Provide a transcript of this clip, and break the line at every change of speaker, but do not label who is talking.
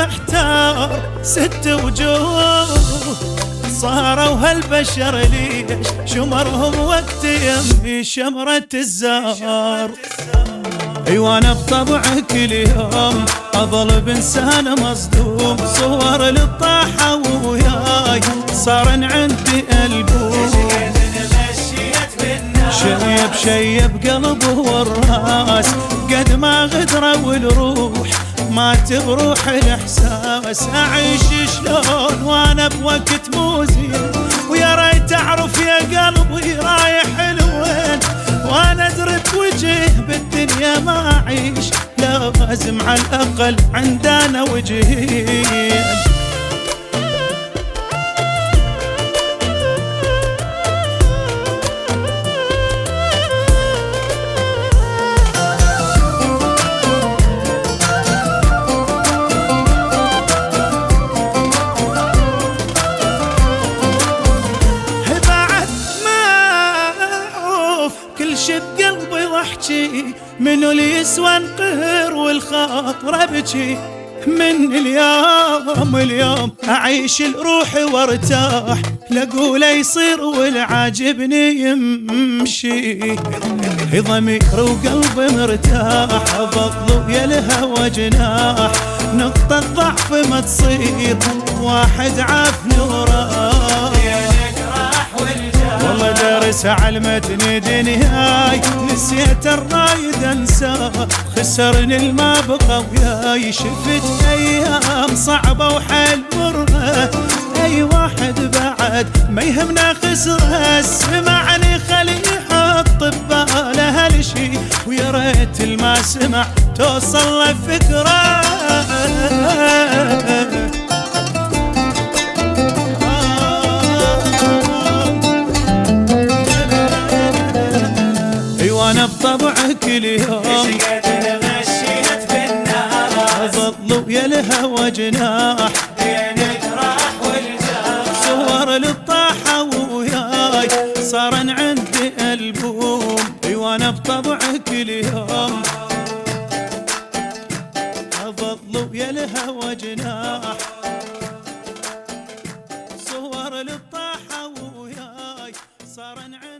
محتار 6 وجوه صاروا هالبشر ليش شمرهم وقت يمي شمرة الزهر. ايوانا بطبع كل يوم اظل بانسان مصدوم صور للطاحة وياي صار عندي البوم شيب قلبه والراس قد ما غدره والروح مات بروح الاحساس. اعيش شلون وانا بوقت مو زين ويا ريت اعرف يا قلبي رايح لوين وانا ادرك وجه بالدنيا ما اعيش لازم على الاقل عندنا وجهين. كل شي بقلبي واحجي منو اللي يسوى انقهر والخاطر ابجي من اليوم اعيش لروحي وارتاح لاقوله يصير والعاجبني يمشي. ضمير وقلبي مرتاح بطلب يا الهوى جناح نقطة ضعف ما تصير واحد عافني وراح والله دارس علمتني دنياي نسيت الرايد انساه خسرني الما بقى وياي شفت ايام صعبة وحال مرة اي واحد بعد ما يهمنا خسرها سمعني خلي يحط بباله هالشي ويا ريت الما سمع توصل له فكرة. وانا بطبع كل يوم
مشيت بالنار
بطلب يا الهوى جناح
بين الجراح والجرح
صور للطاحة وياي صار عندي البوم. وانا بطبع كل يوم بطلب يا الهوى جناح صور للطاحة وياي صار عندي